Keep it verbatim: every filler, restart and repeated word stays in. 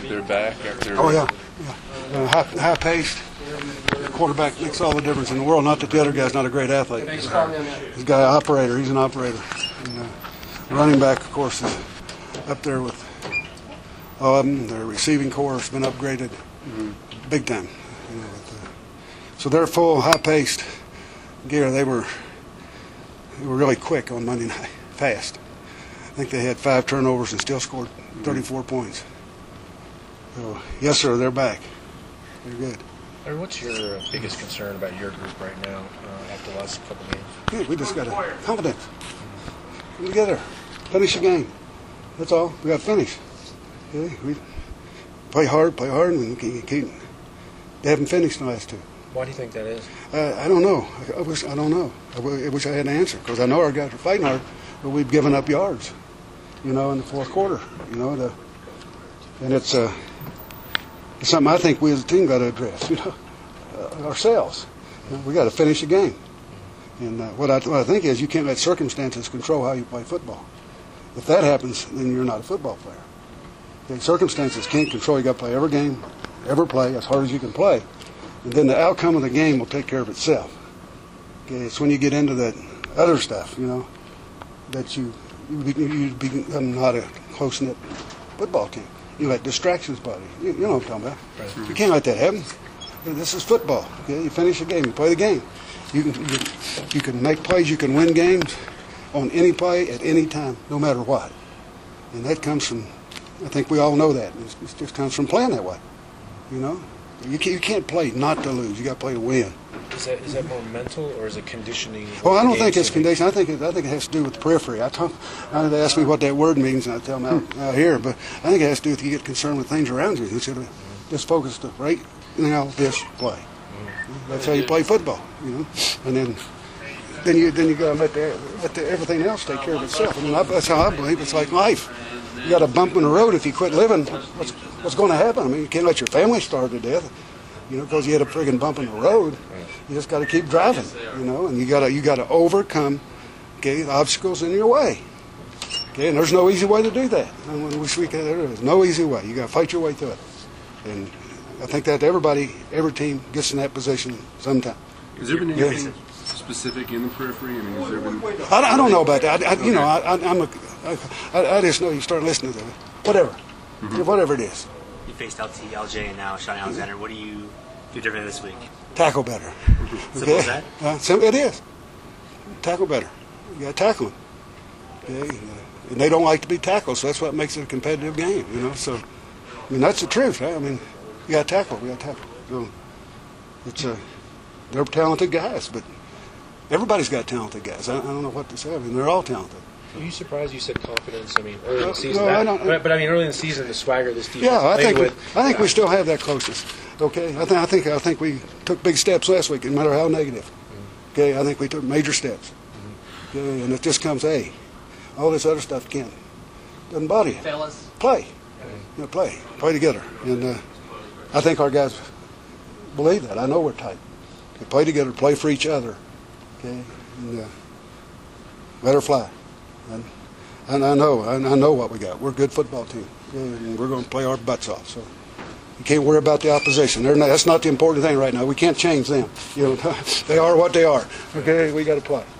they're back after. Oh yeah, yeah. Uh, high, high paced. The quarterback makes all the difference in the world. Not that the other guy's not a great athlete. He's a guy operator. He's an operator. And, uh, the running back, of course, is up there with all of them. Their receiving core has been upgraded mm-hmm. big time. You know, with, uh, so they're full, high paced gear. They were they were really quick on Monday night, fast. I think they had five turnovers and still scored thirty-four mm-hmm. points. So, yes, sir, they're back. They're good. Larry, what's your biggest concern about your group right now uh, after the last couple games? Yeah, we just got to confidence. Come together, finish the game. That's all. We got to finish. Okay? We play hard, play hard, and we keep, keep. They haven't finished the last two. Why do you think that is? Uh, I don't know. I, I wish I don't know. I, w- I wish I had an answer because I know our guys are fighting hard, but we've given up yards. You know, in the fourth quarter. You know, the, and it's uh, it's something I think we as a team got to address. You know, uh, ourselves. You know, we got to finish the game. And uh, what, I, what I think is you can't let circumstances control how you play football. If that happens, then you're not a football player. Okay, circumstances can't control. You got to play every game, every play as hard as you can play, and then the outcome of the game will take care of itself. Okay, it's when you get into that other stuff, you know, that you you, you become not a close-knit football team. You let distractions bother you. You, you know what I'm talking about. Right. You can't let that happen. This is football. Okay, you finish the game, you play the game. You can you, you can make plays, you can win games on any play at any time, no matter what. And that comes from, I think we all know that. It's, it just comes from playing that way. You know, you can't, you can't play not to lose. You got to play to win. Is that is that more mental or is it conditioning? Well, I don't think it's conditioning. I think it, I think it has to do with the periphery. I talk, I, they ask me what that word means, and I tell them out, out here. But I think it has to do with you get concerned with things around you instead of just focus to right now this play. That's how you play football, you know. And then, then you then you got to let, the, let the, everything else take care of itself. I mean, I, that's how I believe. It's like life. You got a bump in the road. If you quit living, what's what's going to happen? I mean, you can't let your family starve to death, you know, because you had a friggin' bump in the road. You just got to keep driving, you know, and you got to you got to overcome, okay, the obstacles in your way. Okay, and there's no easy way to do that. I wish we could. There is no easy way. You got to fight your way through it, and I think that everybody, every team gets in that position sometime. Has there been anything yeah. specific in the periphery? I mean, has there been? I, I don't know about that. I, I, you know, I, I, I'm a, I, I just know you start listening to it. Whatever, mm-hmm. whatever it is. You faced L T, L J, and now Shaun Alexander. What do you do different this week? Tackle better. Mm-hmm. Simple okay? as that? Uh, sim- it is. Tackle better. You got to tackle them. Okay? And they don't like to be tackled, so that's what makes it a competitive game. You know, so I mean that's the truth, right? I mean. We got to tackle. We got to tackle. So it's a, they're talented guys, but everybody's got talented guys. I, I don't know what to say. I mean, they're all talented. Are you surprised you said confidence? I mean, early in the season, no, that, I don't, but, but I mean, early in the season, the swagger this defense yeah, I played think with. We, I think we still have that closeness. Okay, I think I think I think we took big steps last week, no matter how negative. Mm-hmm. Okay, I think we took major steps. Mm-hmm. Okay, and it just comes, hey, all this other stuff can't doesn't bother you. Fellas, play, mm-hmm. you know, play, play together, and. Uh, I think our guys believe that. I know we're tight. We play together, play for each other, okay, and uh, let her fly. And, and I know, I, I know what we got. We're a good football team, okay, and we're going to play our butts off. So you can't worry about the opposition. They're not, that's not the important thing right now. We can't change them. You know, they are what they are. Okay, we got to play.